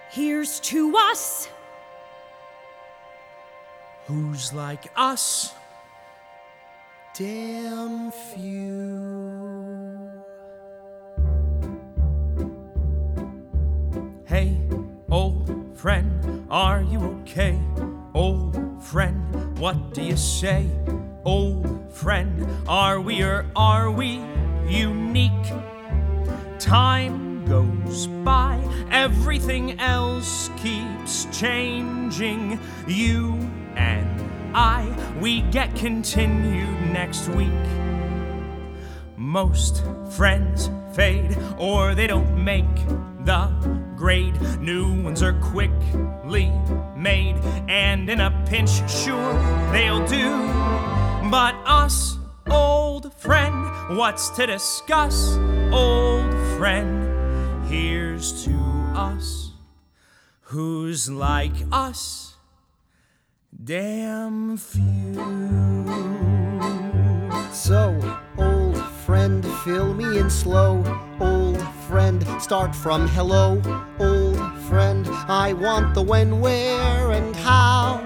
Here's to us. Who's like us? Damn few. Hey, old friend, are you okay? Old friend, what do you say? Old friend, are we or are we unique? Time goes by, everything else keeps changing. You and I, we get continued next week. Most friends fade or they don't make the grade. New ones are quickly made, and in a pinch, sure, they'll do. But us, old friend, what's to discuss? Old friend, here's to us. Who's like us? Damn few. So, old friend, fill me in slow. Old friend, start from hello. Old friend, I want the when, where, and how.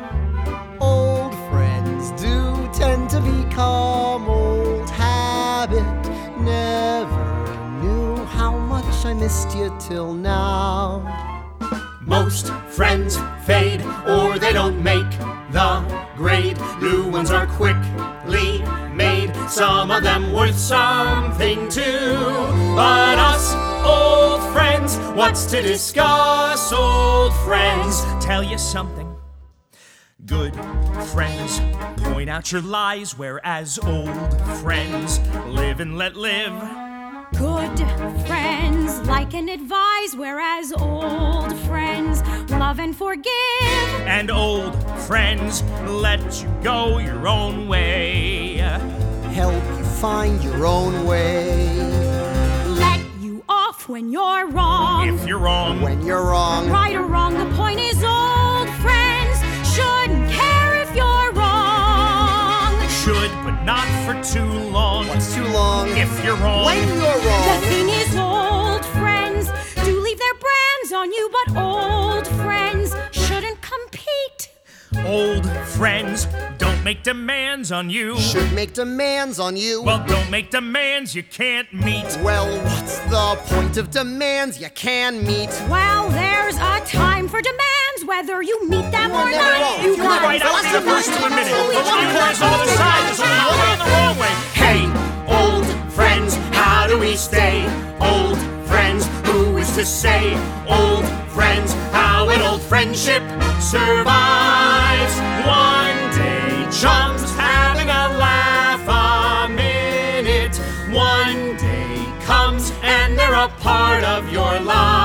Old friends do tend to become old habit. Never knew how much I missed you till now. Most friends fade or they don't make the grade. New ones are quickly made, some of them worth something too. But us, old friends, what's to discuss? Old friends, tell you something. Good friends point out your lies, whereas old friends live and let live. Good friends like and advise, whereas old friends love and forgive. And old friends let you go your own way. Help you find your own way. Let you off when you're wrong. If you're wrong, When you're wrong, Right or wrong, the point is old friends shouldn't care if you're wrong. should, but not for too long. what's too long? If you're wrong, When you're The wrong. thing is, old friends do leave their brands on you, but old friends shouldn't compete. old friends don't make demands on you. Should make demands on you. Well, don't make demands you can't meet. Well, what's the point of demands you can meet? Well, there's a time for demands, whether you meet them or never not. wrong. You You're got Right, I'll be the first to admit it. But when you guys on the side, there's only one way and the wrong way. Hey, old friends, how do we stay? Old friends, who is to say? Old friends, how an old friendship survives. One day, chums having a laugh a minute. One day comes and they're a part of your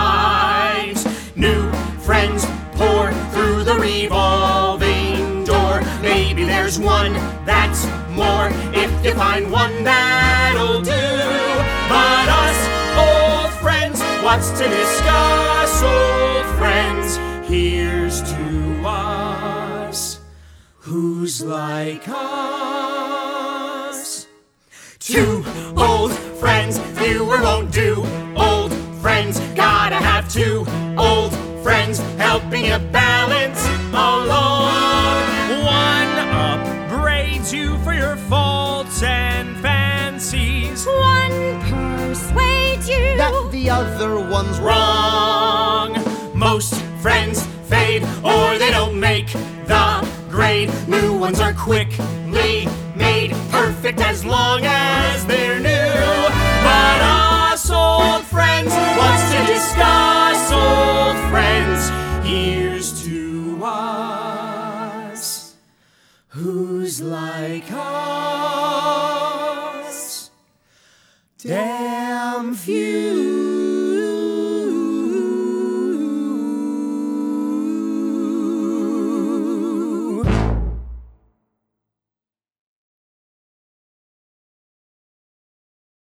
lives. New friends pour through the revolving door. Maybe there's one that's more, if you find one that'll do. But us, old friends, what's to discuss? Old friends, here's to us. Who's like us? Two old friends, fewer won't do. Old friends, gotta have two. Old friends, helping you balance along. One upbraids you for your faults and fancies. One persuades you That the other one's wrong. Wrong. Most friends fade or they don't make the grade. New ones are quickly made, perfect as long as they're new. But us, old friends, what's to discuss? Old friends, here's to us. Who's like us? Damn few.